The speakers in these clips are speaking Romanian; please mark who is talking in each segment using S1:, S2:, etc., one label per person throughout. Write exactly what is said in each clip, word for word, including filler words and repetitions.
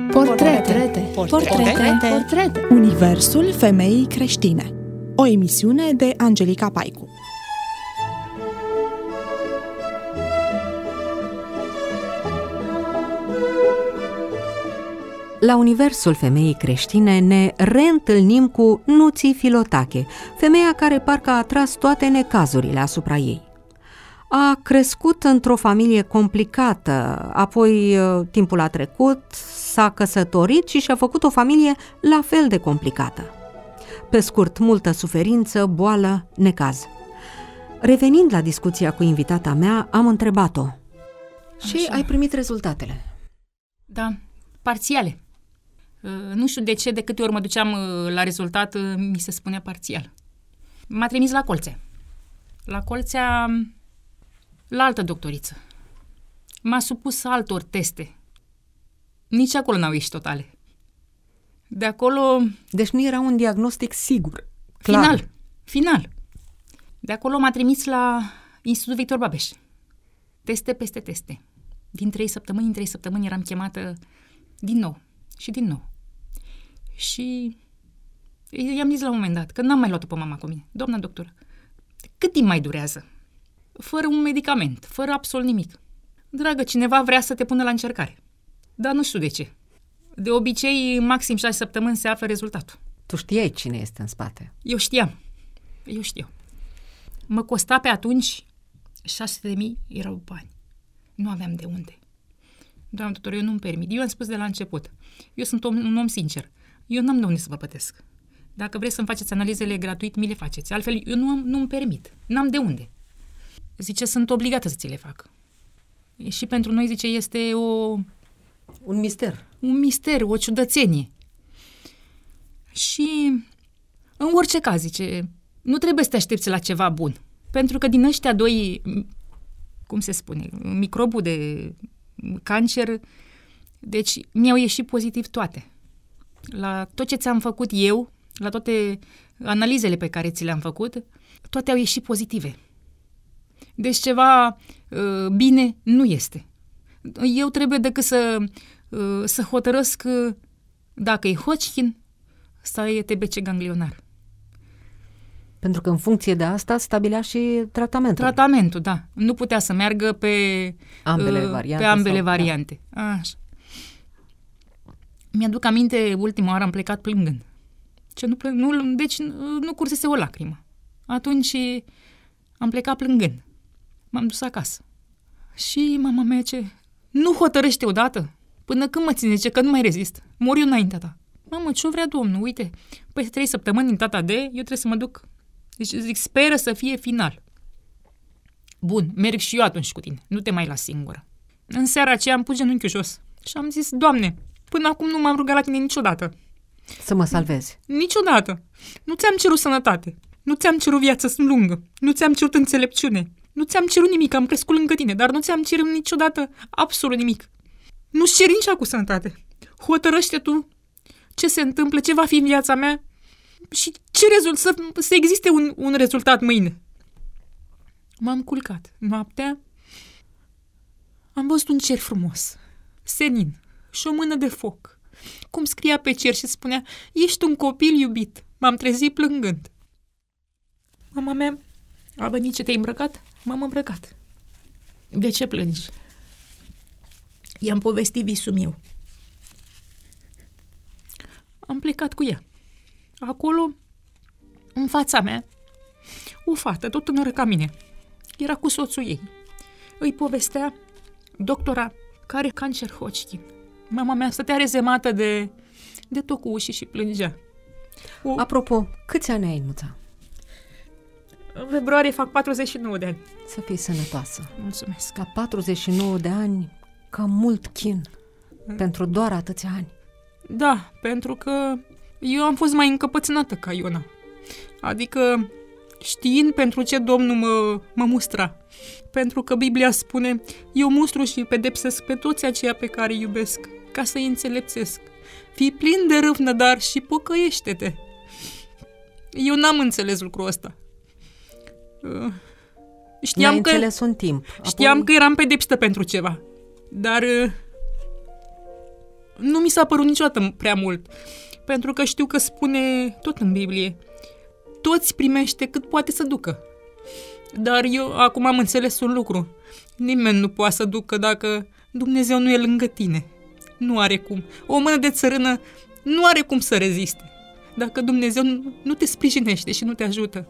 S1: Portrete. Portrete. Portrete.
S2: Universul femeii creștine. O emisiune de Angelica Paicu.
S3: La Universul femeii creștine ne reîntâlnim cu Nuții Filotache, femeia care parcă a atras toate necazurile asupra ei. A crescut într-o familie complicată, apoi timpul a trecut, s-a căsătorit și și-a făcut o familie la fel de complicată. Pe scurt, multă suferință, boală, necaz. Revenind la discuția cu invitata mea, am întrebat-o: și
S4: Așa.
S3: ai primit rezultatele?
S4: Da, parțiale. Nu știu de ce, de câte ori mă duceam la rezultat, mi se spunea parțial. M-a trimis la Colțea. La Colțea, la altă doctoriță. M-a supus altor teste. Nici acolo n-au ieșit totale. De acolo...
S3: Deci nu era un diagnostic sigur. Clar.
S4: Final. Final. De acolo m-a trimis la Institutul Victor Babeș. Teste peste teste. Din trei săptămâni în trei săptămâni eram chemată din nou și din nou. Și i-am zis la un moment dat, că n-am mai luat-o pe mama cu mine: doamna doctor, cât timp mai durează? Fără un medicament, fără absolut nimic. Dragă, cineva vrea să te pună la încercare. Dar nu știu de ce. De obicei, maxim șase săptămâni se află rezultatul.
S3: Tu știai cine este în spate?
S4: Eu știam. Eu știu. Mă costa pe atunci șase sute de mii erau bani. Nu aveam de unde. Doamne doctor, eu nu-mi permit. Eu am spus de la început. Eu sunt om, un om sincer. Eu n-am de unde să vă plătesc. Dacă vreți să-mi faceți analizele gratuit, mi le faceți. Altfel, eu nu am, nu-mi permit. N-am de unde. Zice, sunt obligată să ți le fac. Și pentru noi, zice, este o...
S3: Un mister.
S4: Un mister, o ciudățenie. Și în orice caz, zice, nu trebuie să te aștepți la ceva bun. Pentru că din ăștia doi, cum se spune, microbul de cancer, deci mi-au ieșit pozitiv toate. La tot ce ți-am făcut eu, la toate analizele pe care ți le-am făcut, toate au ieșit pozitive. Deci ceva uh, bine nu este. Eu trebuie decât să, uh, să hotărăsc uh, dacă e Hodgkin sau e T B C ganglionar.
S3: Pentru că în funcție de asta stabilea și tratamentul.
S4: Tratamentul, da. Nu putea să meargă pe
S3: ambele
S4: uh,
S3: variante.
S4: Pe ambele
S3: sau,
S4: variante. Da. Așa. Mi-aduc aminte, ultima oară am plecat plângând. Ce nu, plâng, nu, deci nu, nu cursese o lacrimă. Atunci am plecat plângând. M-am dus acasă. Și mama mea ce... Nu hotărăște odată? Până când mă ține? Ce că nu mai rezist. Mor eu înaintea ta. Mamă, ce-o vrea Domnul? Uite, peste trei săptămâni din tata de, eu trebuie să mă duc. Deci zic, speră să fie final. Bun, merg și eu atunci cu tine. Nu te mai las singură. În seara aceea am pus genunchiul jos. Și am zis, Doamne, până acum nu m-am rugat la tine niciodată.
S3: Să mă salvezi.
S4: Niciodată. Nu ți-am cerut sănătate. Nu ți-am cerut viață lungă. Nu ți-am cerut înțelepciune. Nu ți-am cerut nimic, am crescut lângă tine, dar nu ți-am cerut niciodată absolut nimic. Nu-ți cer nici acum sănătate. Hotărăște tu ce se întâmplă, ce va fi în viața mea și ce rezult, să, să existe un, un rezultat mâine. M-am culcat noaptea, am văzut un cer frumos, senin și o mână de foc. Cum scria pe cer și spunea, ești un copil iubit. M-am trezit plângând. Mama mea, a venit, ce te-ai îmbrăcat? M-am îmbrăcat. De ce plângi? I-am povestit visul meu. Am plecat cu ea. Acolo, în fața mea, o fată, tot tânără ca mine, era cu soțul ei. Îi povestea doctora care are cancer Hodgkin. Mama mea stătea rezemată de, de tocul ușii și plângea. O...
S3: Apropo, câți ani ai, Nuța?
S4: În februarie fac patruzeci și nouă de ani.
S3: Să fii sănătoasă.
S4: Mulțumesc.
S3: La patruzeci și nouă de ani, cam mult chin. Mm. Pentru doar atâția ani.
S4: Da, pentru că eu am fost mai încăpățânată ca Iona. Adică știind pentru ce Domnul mă, mă mustra. Pentru că Biblia spune, eu mustru și pedepsesc pe toți aceia pe care îi iubesc, ca să-i înțelepțesc. Fii plin de râvnă, dar și pocăiește-te. Eu n-am înțeles lucrul ăsta. Știam
S3: N-ai
S4: că,
S3: înțeles un timp.
S4: Știam
S3: Apoi...
S4: că eram pedepsită pentru ceva. Dar nu mi s-a părut niciodată prea mult, pentru că știu că spune tot în Biblie, toți primește cât poate să ducă. Dar eu acum am înțeles un lucru, nimeni nu poate să ducă dacă Dumnezeu nu e lângă tine. Nu are cum. O mână de țărână nu are cum să reziste dacă Dumnezeu nu te sprijinește și nu te ajută.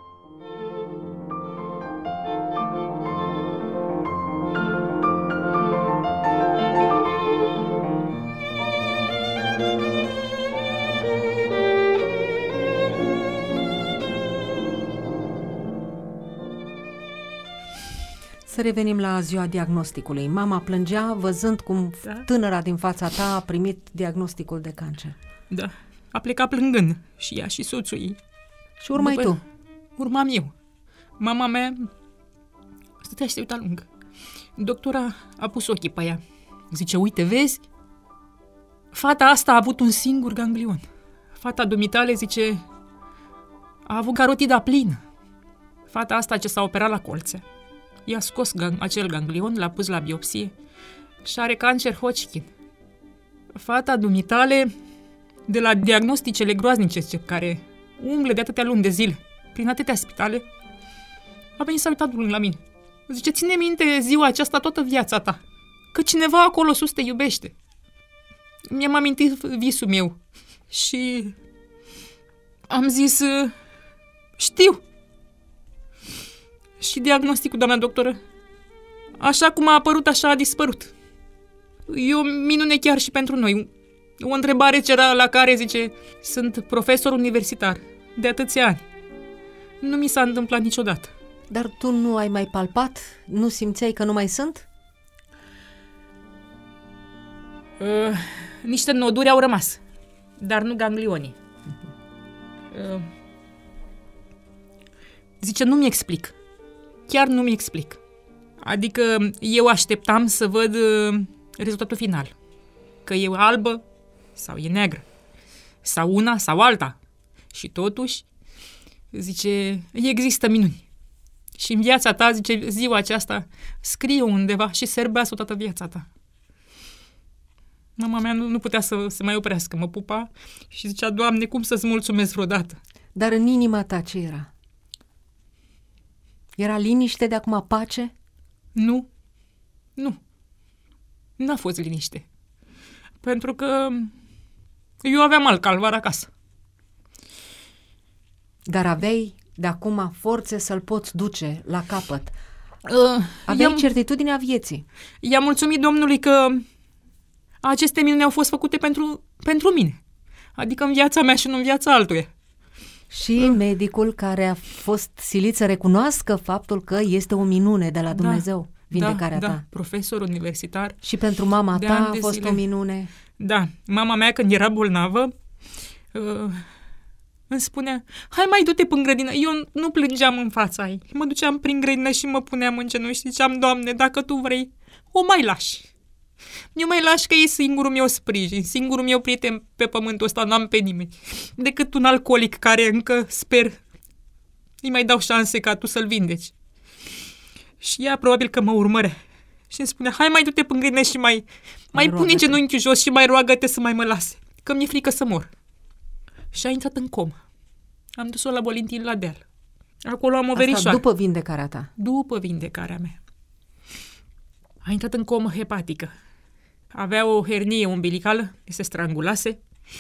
S3: Să revenim la ziua diagnosticului. Mama plângea văzând cum da? tânăra din fața ta a primit diagnosticul de cancer.
S4: Da, a plecat plângând și ea și soțul ei.
S3: Și urmai
S4: După,
S3: tu?
S4: Urmam eu. Mama mea stătea și se uita lungă. Doctora a pus ochii pe ea. Zice, uite, vezi? Fata asta a avut un singur ganglion. Fata dumitale, zice, a avut carotida plină. Fata asta ce s-a operat la colțe. I-a scos gang- acel ganglion, l-a pus la biopsie și are cancer Hodgkin. Fata dumitale, de la diagnosticele groaznice care umble de atâtea luni de zile, prin atâtea spitale, a venit să a uitat la mine. Zice, ține minte ziua aceasta toată viața ta, că cineva acolo sus te iubește. Mi-am amintit visul meu și am zis, știu. Și diagnosticul, doamna doctoră, așa cum a apărut, așa a dispărut. E o minune chiar și pentru noi. O întrebare cera la care, zice, sunt profesor universitar de atâția ani. Nu mi s-a întâmplat niciodată.
S3: Dar tu nu ai mai palpat? Nu simțeai că nu mai sunt?
S4: Uh, niște noduri au rămas, dar nu ganglionii. Uh, zice, nu-mi explic. Chiar nu-mi explic. Adică eu așteptam să văd uh, rezultatul final. Că e albă sau e neagră. Sau una sau alta. Și totuși, zice, există minuni. Și în viața ta, zice, ziua aceasta, scrie undeva și serbească toată viața ta. Mama mea nu, nu putea să se mai oprească, mă pupa și zicea, Doamne, cum să-ți mulțumesc vreodată?
S3: Dar în inima ta ce era? Era liniște de acum, pace?
S4: Nu, nu. N-a fost liniște. Pentru că eu aveam alt calvar acasă.
S3: Dar aveai de acum forțe să-l poți duce la capăt.
S4: Uh,
S3: Aveai
S4: i-am,
S3: certitudinea vieții.
S4: I-am mulțumit Domnului că aceste minuni au fost făcute pentru, pentru mine. Adică în viața mea și nu în viața altuia.
S3: Și uh. medicul care a fost silit să recunoască faptul că este o minune de la Dumnezeu, da, vindecarea
S4: da,
S3: ta.
S4: Da, profesor universitar.
S3: Și pentru mama ta a fost zile. o minune.
S4: Da, mama mea când era bolnavă uh, îmi spunea, hai mai du-te prin grădină. Eu nu plângeam în fața ei. Mă duceam prin grădină și mă puneam în genunchi și ziceam, Doamne, dacă Tu vrei, o mai lași. Eu mai lași că e singurul meu sprijin, singurul meu prieten pe pământul ăsta, n-am pe nimeni. Decât un alcoolic care încă sper îi mai dau șanse ca tu să-l vindeci. Și ea probabil că mă urmărea. Și îmi spunea, hai mai du-te prin grădină și mai, mai, mai pune genunchiul jos și mai roagă-te să mai mă lase, că mi-e frică să mor. Și a intrat în comă. Am dus-o la Bolintin la deal. Acolo am o verișoară.
S3: Asta după vindecarea ta?
S4: După vindecarea mea. A intrat în comă hepatică. Avea o hernie umbilicală, se strangulase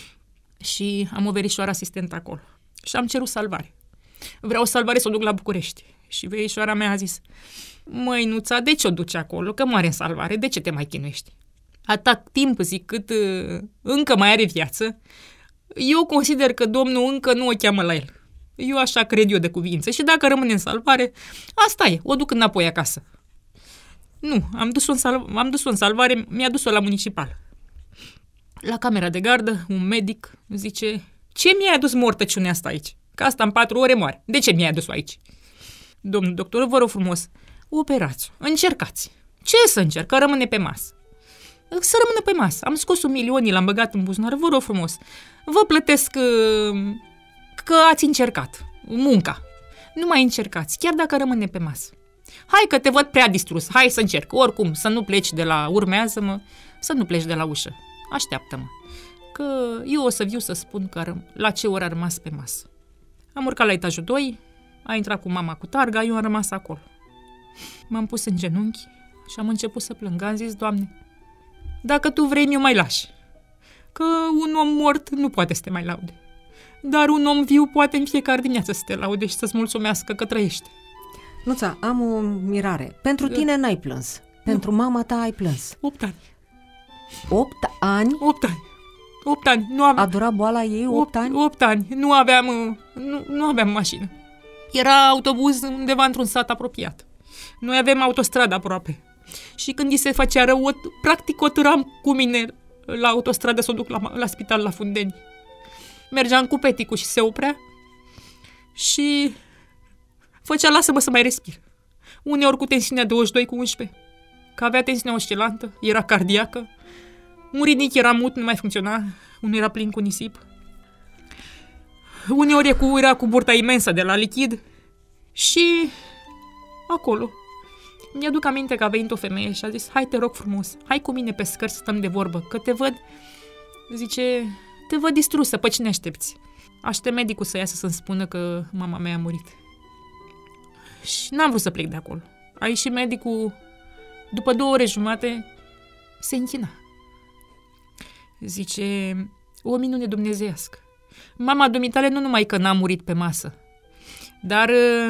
S4: și am o verișoară asistentă acolo. Și am cerut salvare. Vreau salvare să o duc la București. Și verișoara mea a zis, măi, Nuța, de ce o duci acolo? Că moare în salvare, de ce te mai chinuiești? Atât timp, zic, cât uh, încă mai are viață, eu consider că Domnul încă nu o cheamă la el. Eu așa cred eu de cuvință. Și dacă rămâne în salvare, asta e, o duc înapoi acasă. Nu, am dus-o în, salv- am dus-o în salvare, mi-a dus-o la municipal. La camera de gardă, un medic zice, ce mi-ai adus mortăciunea asta aici? Că asta în patru ore moare. De ce mi-ai adus-o aici? Domnul doctor, vă rog frumos, operați, încercați. Ce să încerc? Că rămâne pe masă. Să rămână pe masă. Am scos un milion, l-am băgat în buzunar, vă rog frumos. Vă plătesc că ați încercat munca. Nu mai încercați, chiar dacă rămâne pe masă. Hai că te văd prea distrus, hai să încerc. Oricum, să nu pleci de la urmează-mă, să nu pleci de la ușă. așteaptă-mă, că eu o să viu să spun că la ce oră a rămas pe masă. Am urcat la etajul doi, a intrat cu mama cu targa, eu am rămas acolo. M-am pus în genunchi și am început să plâng. Am zis, Doamne, dacă Tu vrei, mi-o mai lași. Că un om mort nu poate să te mai laude. Dar un om viu poate în fiecare dimineață să te laude și să-ți mulțumească că trăiește.
S3: Nuța, am o mirare. Pentru tine n-ai plâns. Pentru mama ta ai plâns.
S4: Opt ani.
S3: Opt ani?
S4: Opt ani. Opt ani. Nu aveam...
S3: A durat boala ei opt ani?
S4: Opt ani. Nu aveam, nu, nu aveam mașină. Era autobuz undeva într-un sat apropiat. Noi avem autostradă aproape. Și când îi se făcea rău, o, practic o târam cu mine la autostradă să o duc la, la spital la Fundeni. Mergeam cu peticul și se oprea și făcea lasă-mă să mai respir. Uneori cu tensiunea douăzeci și doi cu unsprezece, că avea tensiunea oscilantă, era cardiacă, un rinichi era mut, nu mai funcționa, unul era plin cu nisip. Uneori e cu, era cu burta imensă de la lichid și acolo. Mi-aduc aminte că a venit o femeie și a zis, hai te rog frumos, hai cu mine pe scări să stăm de vorbă, că te văd, zice, te văd distrusă, pe cine aștepți? Aștept medicul să iasă să-mi spună că mama mea a murit. Și n-am vrut să plec de acolo. A ieșit medicul, după două ore jumate, se închina. Zice, o minune dumnezeiască. Mama dumitale nu numai că n-a murit pe masă, dar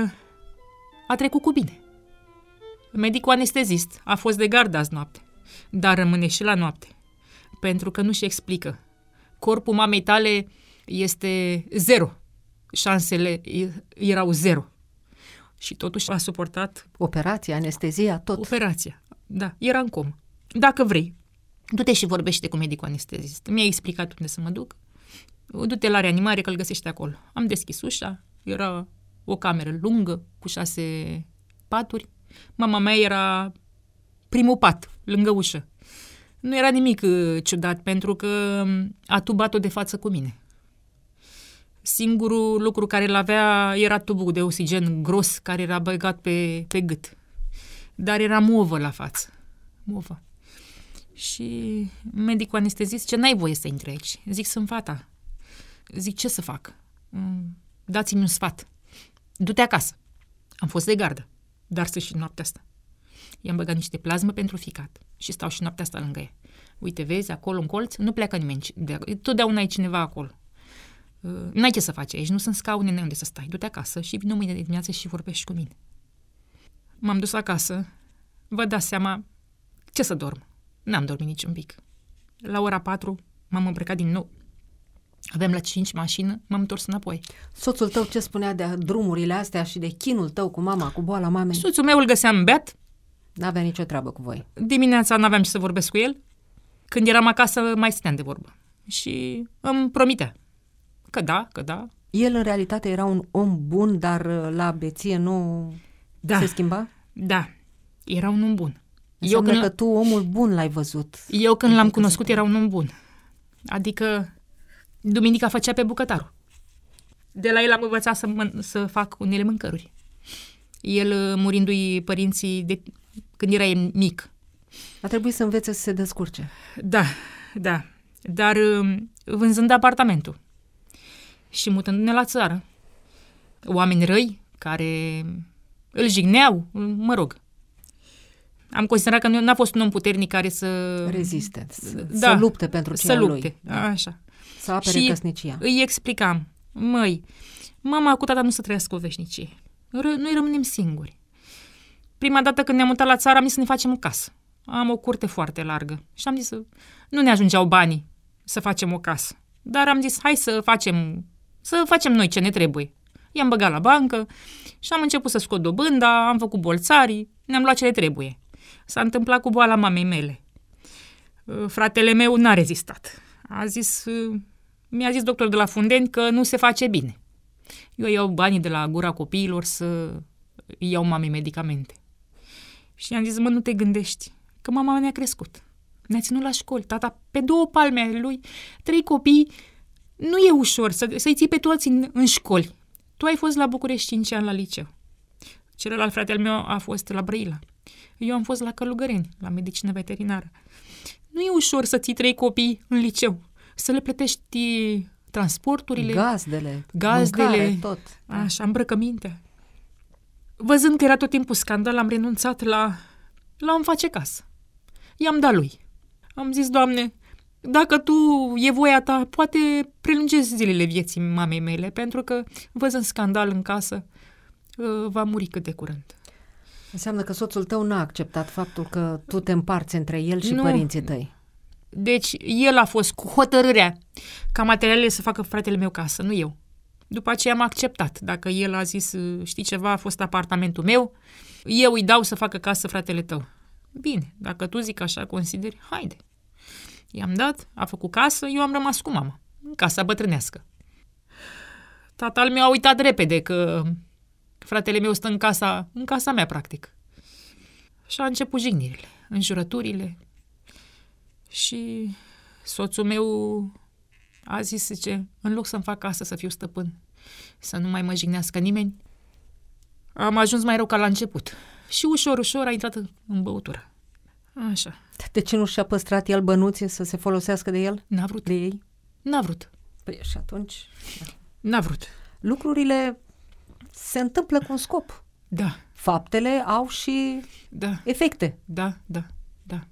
S4: a trecut cu bine. Medicul anestezist a fost de gardă azi noapte, dar rămâne și la noapte, pentru că nu-și explică. Corpul mamei tale este zero. Șansele erau zero. Și totuși a suportat...
S3: Operația, anestezia, tot.
S4: Operația, da, era în comă. Dacă vrei, du-te și vorbește cu medicul anestezist. Mi-a explicat unde să mă duc. Du-te la reanimare, că îl găsește acolo. Am deschis ușa, era o cameră lungă, cu șase paturi. Mama mea era primul pat, lângă ușă. Nu era nimic ciudat, pentru că a tubat-o de față cu mine. Singurul lucru care îl avea era tubul de oxigen gros care era băgat pe, pe gât. Dar era movă la față. Movă. Și medicul anestezist zice, n-ai voie să intri aici. Zic, sunt fata. Zic, ce să fac? Dați-mi un sfat. Du-te acasă. Am fost de gardă, dar să și noaptea asta. I-am băgat niște plazmă pentru ficat și stau și noaptea asta lângă ea. Uite, vezi, acolo în colț, nu pleacă nimeni. Totdeauna e cineva acolo. N-ai ce să faci aici, nu sunt scaune, n-ai unde să stai. Du-te acasă și vină mâine de dimineață și vorbești cu mine. M-am dus acasă, vă dați seama ce să dorm. N-am dormit nici un pic. La ora patru m-am îmbrăcat din nou. Aveam la cinci mașină, m-am întors înapoi.
S3: Soțul tău ce spunea de drumurile astea și de chinul tău cu mama, cu boala mamei?
S4: Soțul meu îl găseam beat.
S3: N-avea nicio treabă cu voi.
S4: Dimineața n-aveam ce să vorbesc cu el. Când eram acasă, mai stăteam de vorbă. Și îmi promitea că da, că da.
S3: El în realitate era un om bun, dar la beție nu
S4: da.
S3: se schimba?
S4: Da, era un om bun.
S3: Înseamnă eu când că tu omul bun l-ai văzut.
S4: Eu când l-am cunoscut era un om bun. Adică duminica făcea pe bucătarul. De la el am învățat să, mân- să fac unele mâncăruri. El murindu-i părinții de când era mic.
S3: A trebuit să învețe să se descurce.
S4: Da, da. Dar vânzând apartamentul și mutându-ne la țară, oameni răi care îl jigneau, mă rog. Am considerat că nu a fost un om puternic care să...
S3: reziste, să,
S4: da,
S3: să lupte pentru ceea
S4: lui. Să lupte,
S3: lui.
S4: așa.
S3: Să apere
S4: și
S3: căsnicia.
S4: Îi explicam, măi, mama cu tata nu să trăiască o veșnicie. R- noi rămânem singuri. Prima dată când ne-am mutat la țară am zis să ne facem o casă. Am o curte foarte largă și am zis să nu ne ajungeau banii să facem o casă. Dar am zis, hai să facem, să facem noi ce ne trebuie. I-am băgat la bancă și am început să scot dobânda, am făcut bolțarii, ne-am luat ce ne trebuie. S-a întâmplat cu boala mamei mele. Fratele meu n-a rezistat. A zis, mi-a zis doctorul de la Fundeni că nu se face bine. Eu iau banii de la gura copiilor să iau mamei medicamente. Și i-am zis, mă, nu te gândești, că mama ne-a crescut. Ne-a ținut la școli, tata pe două palme ale lui, trei copii, nu e ușor să, să-i ții pe toți în, în școli. Tu ai fost la București cinci ani la liceu. Celălalt fratele meu a fost la Brăila. Eu am fost la Călugăreni, la medicină veterinară. Nu e ușor să ții trei copii în liceu, să le plătești transporturile,
S3: gazdele,
S4: gazdele
S3: mâncare, tot.
S4: Așa, îmbrăcăminte. Văzând că era tot timpul scandal, am renunțat la, la a-mi face casă. I-am dat lui. Am zis, Doamne, dacă Tu e voia Ta, poate prelungezi zilele vieții mamei mele, pentru că, văzând scandal în casă, va muri cât de curând.
S3: Înseamnă că soțul tău n-a acceptat faptul că tu te împarți între el și
S4: nu.
S3: părinții tăi.
S4: Deci, el a fost cu hotărârea ca materialele să facă fratele meu casă, nu eu. După aceea am acceptat. Dacă el a zis, știi ceva, a fost apartamentul meu, eu îi dau să facă casă fratele tău. Bine, dacă tu zic așa, consideri, haide. I-am dat, a făcut casă, eu am rămas cu mama, în casa bătrânească. Tatăl meu a uitat repede că fratele meu stă în casa, în casa mea, practic. Și a început jignirile, înjurăturile. Și soțul meu a zis, zice, în loc să-mi fac casă, să fiu stăpân, să nu mai mă jignească nimeni, am ajuns mai rău ca la început. Și ușor, ușor a intrat în băutură. Așa.
S3: De ce nu și-a păstrat el bănuții să se folosească de el?
S4: N-a vrut.
S3: De ei?
S4: N-a vrut.
S3: Păi și atunci...
S4: N-a vrut.
S3: Lucrurile se întâmplă cu un scop.
S4: Da.
S3: Faptele au și
S4: da.
S3: efecte.
S4: Da, da, da.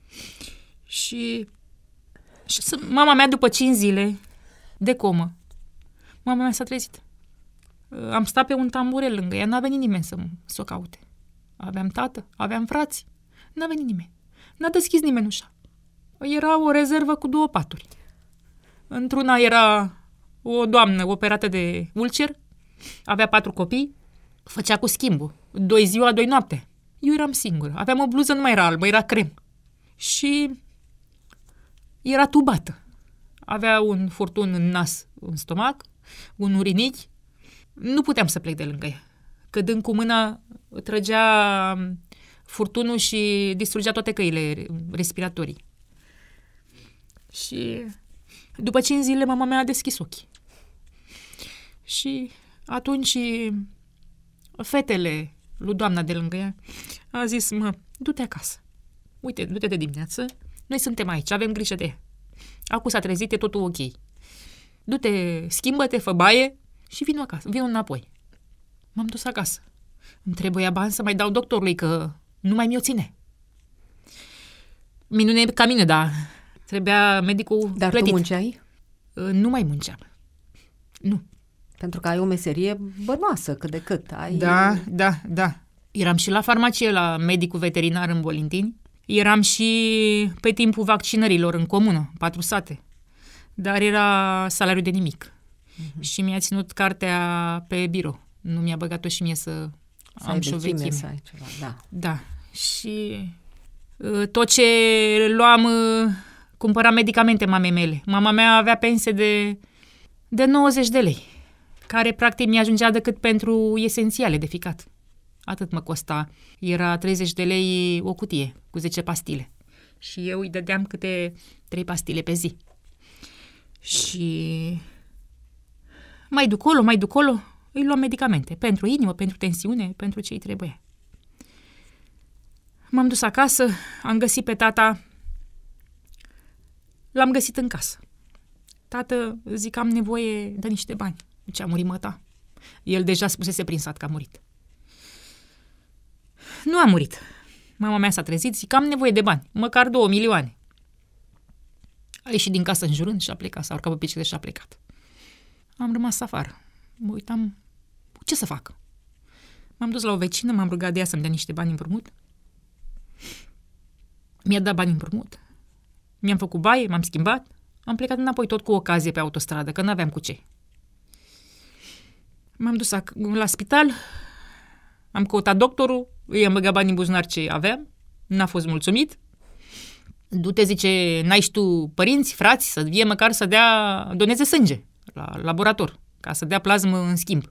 S4: Și, și mama mea, după cinci zile de comă, mama mea s-a trezit. Am stat pe un tamburel lângă ea, n-a venit nimeni să, să o caute. Aveam tată, aveam frați, n-a venit nimeni. N-a deschis nimeni ușa. Era o rezervă cu două paturi. Într-una era o doamnă operată de ulcer, avea patru copii, făcea cu schimbul, doi ziua, doi noapte. Eu eram singură, aveam o bluză, nu mai era albă, era crem. Și era tubată. Avea un furtun în nas, în stomac, un urinichi. Nu puteam să plec de lângă ea. Că dând cu mâna trăgea furtunul și distrugea toate căile respiratorii. Și după cinci zile mama mea a deschis ochii. Și atunci fetele lui doamna de lângă ea a zis, mă, du-te acasă. Uite, du-te de dimineață, noi suntem aici, avem grijă de ea. Acum s-a trezit, e totul ok. Du-te, schimbă-te, fă baie și vin acasă, vin înapoi. M-am dus acasă. Îmi trebuia bani să mai dau doctorului, că nu mai mi-o ține. Minune ca mine, dar trebuia medicul
S3: Dar
S4: plătit.
S3: tu munceai?
S4: Nu mai munceam. Nu.
S3: Pentru că ai o meserie bănoasă, cât de cât. Ai...
S4: Da, da, da. Eram și la farmacie, la medicul veterinar în Bolintini. Eram și pe timpul vaccinărilor în comună, patru sate. Dar era salariu de nimic. Uh-huh. Și mi-a ținut cartea pe birou. Nu mi-a băgat-o și mie să,
S3: să
S4: am și o vechime.
S3: Să ai ceva, da.
S4: Da. Și uh, tot ce luam, uh, cumpăra medicamente mamei mele. Mama mea avea pensie de, de nouăzeci de lei, care practic mi-ajungea decât pentru esențiale de ficat. Atât mă costa. Era treizeci de lei o cutie cu zece pastile. Și eu îi dădeam câte trei pastile pe zi. Și mai duc colo, mai duc colo, îi luam medicamente. Pentru inimă, pentru tensiune, pentru ce îi trebuie. M-am dus acasă, am găsit pe tata. L-am găsit în casă. Tată, zic, am nevoie de niște bani. Ce a murit măta. El deja spusese prin sat că a murit. Nu a murit. Mama mea s-a trezit, zic, am nevoie de bani, măcar două milioane. A ieșit din casă înjurând și a plecat, s-a urcat pe bicicletă și a plecat. Am rămas afară. Mă uitam, ce să fac? M-am dus la o vecină, m-am rugat de ea să-mi dea niște bani împrumut. Mi-a dat bani împrumut. Mi-am făcut baie, m-am schimbat. Am plecat înapoi tot cu ocazie pe autostradă, că n-aveam cu ce. M-am dus la spital, am căutat doctorul, i-am băgat bani în buzunar ce aveam, n-a fost mulțumit. Du-te, zice, n-ai și tu părinți, frați, să vie măcar să dea, doneze sânge la laborator, ca să dea plasmă în schimb.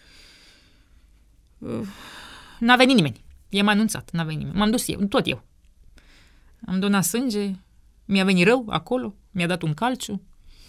S4: N-a venit nimeni. I-am anunțat, n-a venit nimeni. M-am dus eu, tot eu. Am donat sânge, mi-a venit rău acolo, mi-a dat un calciu.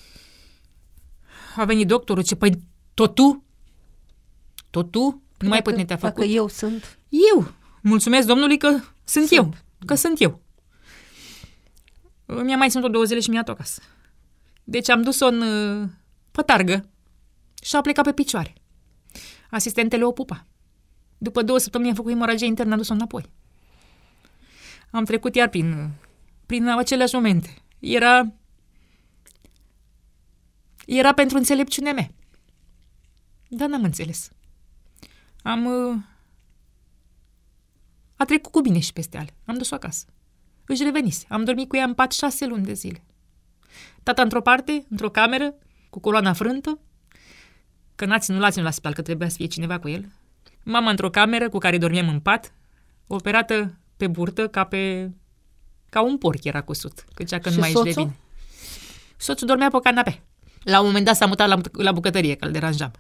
S4: A venit doctorul, ce, păi, tot tu? Tot tu? Nu mai pot ne te-a făcut?
S3: Dacă eu sunt...
S4: Eu! Mulțumesc Domnului că sunt, sunt. eu, că sunt eu. Mi-a mai ținut-o două zile și mi-a dat acasă. Deci am dus-o în uh, pătargă și a plecat pe picioare. Asistentele o pupa. După două săptămâni am făcut hemoragie internă, am dus-o înapoi. Am trecut iar prin, prin aceleași momente. Era... Era pentru înțelepciunea mea. Dar n-am înțeles. Am... Uh, a trecut cu bine și peste ale. Am dus-o acasă. Își revenise. Am dormit cu ea în pat șase luni de zile. Tata într-o parte, într-o cameră, cu coloana frântă, că n-a ținut, l-a ținut la spital, că trebuia să fie cineva cu el. Mama într-o cameră cu care dormeam în pat, operată pe burtă ca pe... ca un porc era cusut. Că cea că nu mai își revine. Soțul dormea pe canapea. La un moment dat s-a mutat la, la bucătărie, că îl deranjam.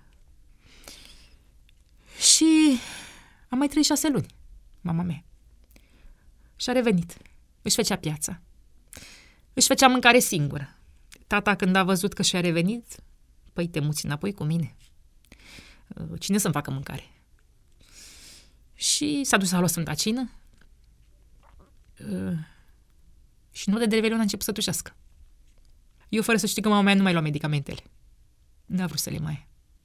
S4: Și am mai trăit șase luni, mama mea. Și a revenit. Își făcea piața. Își făcea mâncare singură. Tata, când a văzut că și-a revenit, păi te muți înapoi cu mine. Cine să-mi facă mâncare? Și s-a dus la Sfânta Cină și noaptea de Revelion a început să tușească. Eu, fără să știu că mama mea nu mai lua medicamentele. N-a vrut să le mai ia.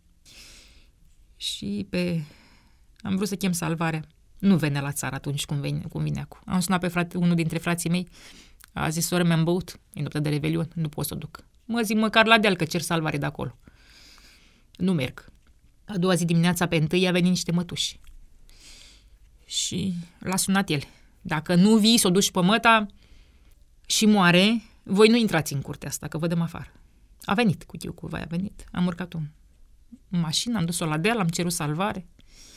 S4: Și pe... am vrut să chem salvarea. Nu venea la țară atunci cum, vine, cum vinea cu. Am sunat pe frate, unul dintre frații mei, a zis, soră, mi-am băut, e noaptea de Revelion, nu pot să o duc. Mă zic, măcar la deal, că cer salvare de acolo. Nu merg. A doua zi dimineața, pe întâi, a venit niște mătuși. Și l-a sunat el. Dacă nu vii să o duci pe măta și moare, voi nu intrați în curtea asta, că vă dăm afară. A venit cu chiucul, vai, a venit. Am urcat-o în mașină, am dus-o la deal, am cerut salvare.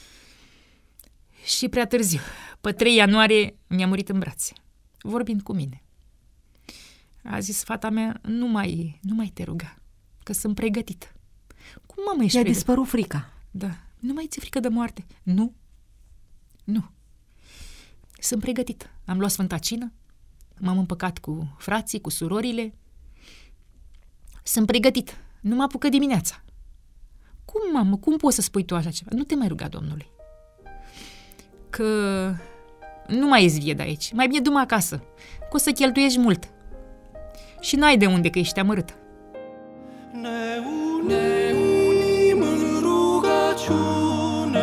S4: Și prea târziu, pe trei ianuarie, mi-a murit în brațe, vorbind cu mine. A zis, fata mea, nu mai, nu mai te ruga, că sunt pregătită. Cum, mamă, ești
S3: I-a
S4: pregătită?
S3: dispărut frica.
S4: Da. Nu mai ți-e frică de moarte? Nu. Nu. Sunt pregătită. Am luat Sfânta Cină, m-am împăcat cu frații, cu surorile. Sunt pregătită. Nu mă apucă dimineața. Cum, mamă, cum poți să spui tu așa ceva? Nu te mai ruga Domnului. Că nu mai ești vie de aici. Mai bine du-mă acasă. Că o să cheltuiești mult. Și n-ai de unde, că ești amărâtă.
S5: Ne unim în rugăciune,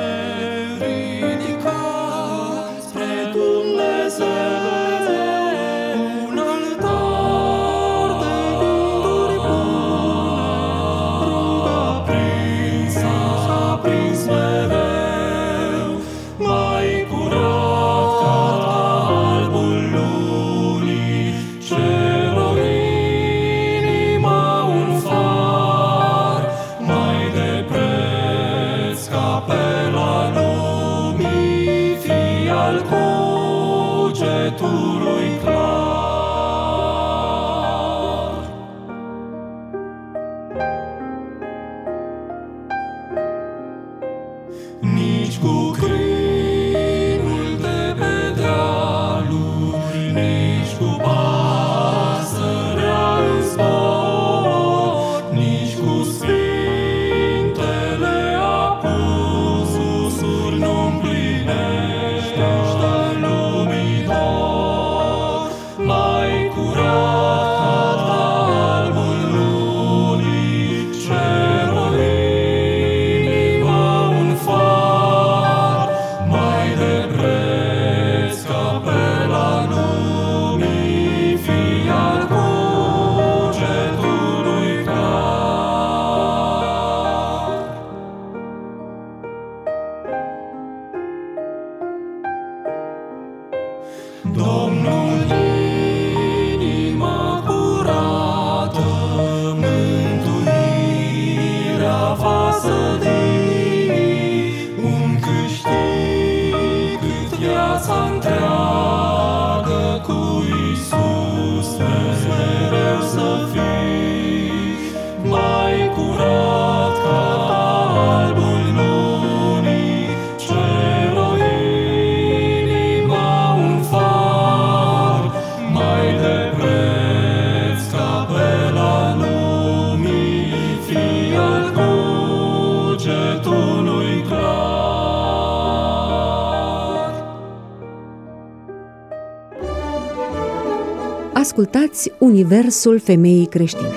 S5: ridicat spre Dumnezeu un altar de gânduri bune, ruga prins s-a prins mereu, mai curat ca albul lunii, ce rog inima un far, mai
S3: Ascultați Universul Femeii Creștine.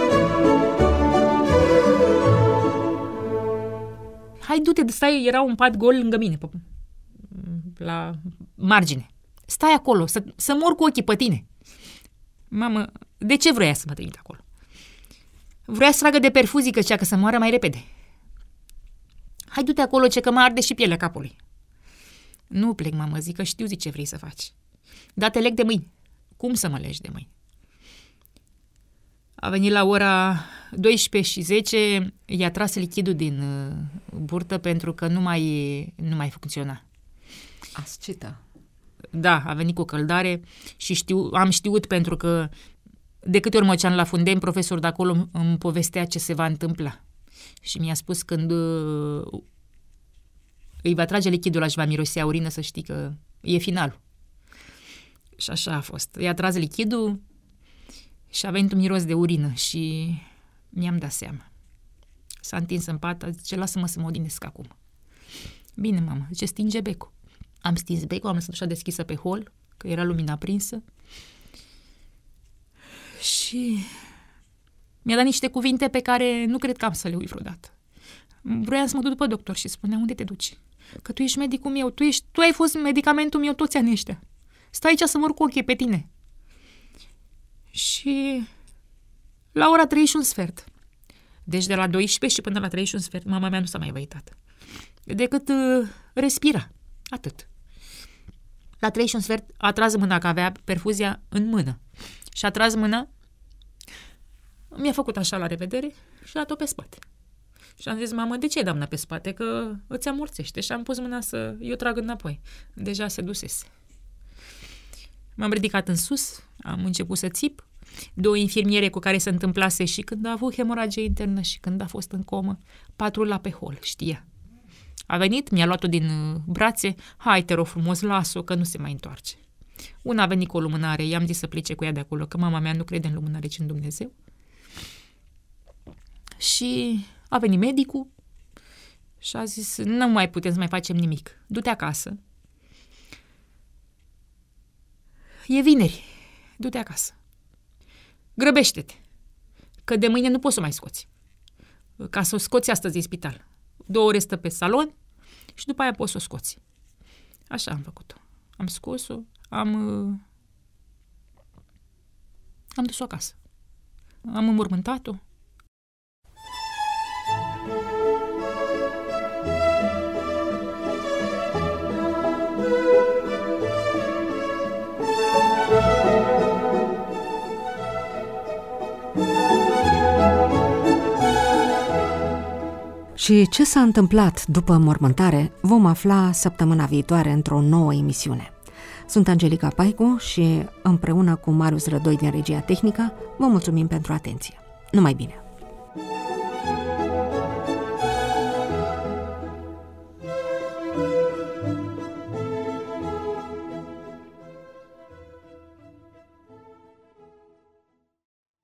S4: Hai, du-te, stai, era un pat gol lângă mine, pe, la margine. Stai acolo, să, să mor cu ochii pe tine. Mamă, de ce vrea să mă trimit acolo? Vrea să tragă de perfuzii, că cea că să moară mai repede. Hai, du-te acolo, ce că mă arde și pielea capului. Nu plec, mamă, zic că știu, zi ce vrei să faci. Dar te leg de mâini. Cum să mă legi de mâini? A venit la ora douăsprezece și zece, i-a tras lichidul din uh, burtă pentru că nu mai, nu mai funcționa.
S3: Ascită.
S4: Da, a venit cu căldare și știu, am știut pentru că de câte ori mă ceam la fundem, profesorul de acolo îmi povestea ce se va întâmpla. Și mi-a spus când uh, îi va trage lichidul ăla și va mirosea urină, să știi că e finalul. Și așa a fost. I-a tras lichidul și a venit un miros de urină și mi-am dat seama. S-a întins în pat, zice, lasă-mă să mă odinesc acum. Bine, mamă, zice, stinge becul. Am stins becul, am lăsat ușa deschisă pe hol, că era lumina aprinsă. Și mi-a dat niște cuvinte pe care nu cred că am să le uit vreodată. Vroiam să mă duc după doctor și spunea, unde te duci? Că tu ești medicul meu, tu, ești, tu ai fost medicamentul meu toți anii ăștia. Stai aici să mor cu ochii pe tine. Și la ora trei și un sfert. Deci de la douăsprezece și până la trei și un sfert, mama mea nu s-a mai văitat. Decât uh, respira. Atât. La trei și un sfert a tras mâna, că avea perfuzia în mână. Și a tras mâna, mi-a făcut așa la revedere și a dat-o pe spate. Și am zis, mamă, de ce dai mâna pe spate? Că îți amorțește. Și am pus mâna să eu trag înapoi. Deja se dusese. M-am ridicat în sus, am început să țip. Două infirmiere cu care se întâmplase și când a avut hemoragie internă și când a fost în comă, patrula pe hol, știa. A venit, mi-a luat-o din brațe, hai, te rog frumos, las-o, că nu se mai întoarce. Una a venit cu o lumânare, i-am zis să plece cu ea de acolo, că mama mea nu crede în lumânare, ci în Dumnezeu. Și a venit medicul și a zis, nu mai putem să mai facem nimic, du-te acasă. E vineri, du-te acasă. Grăbește-te, că de mâine nu poți să mai scoți. Ca să o scoți astăzi din spital. Două ore stă pe salon și după aia poți să o scoți. Așa am făcut-o. Am scos-o, am, am dus-o acasă. Am înmormântat-o.
S3: Și ce s-a întâmplat după mormântare vom afla săptămâna viitoare într-o nouă emisiune. Sunt Angelica Paicu și împreună cu Marius Rădoi din regia tehnică vă mulțumim pentru atenție. Numai bine!